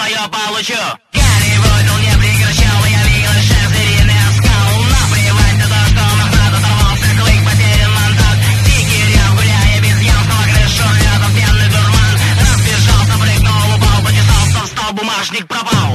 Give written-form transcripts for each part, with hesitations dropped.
свое получу. Голливуд, он не прекращал, я видел шеф звериный оскал. Наплевать на то, что Мохнат оторвался, клык потерян мандат. Дикий рев, гуляя без ямского крышу, рядом пьяный дурман. Разбежался, прыгнул, упал, почесался, встал, бумажник пропал.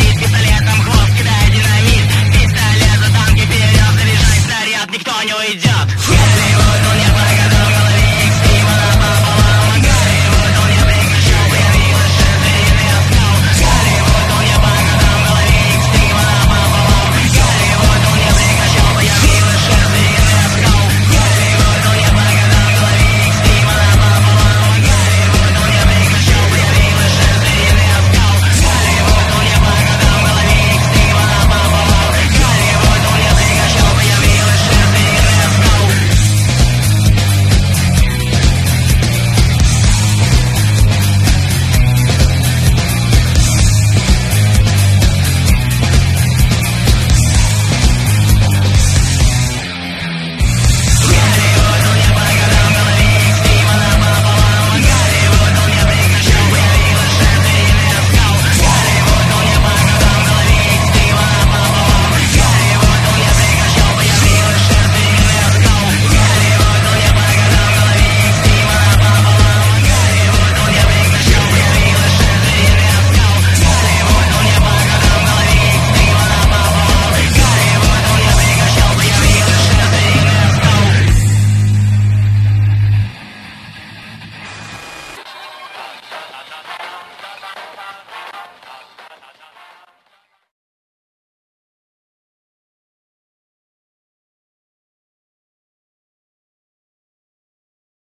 Никто не уйдет.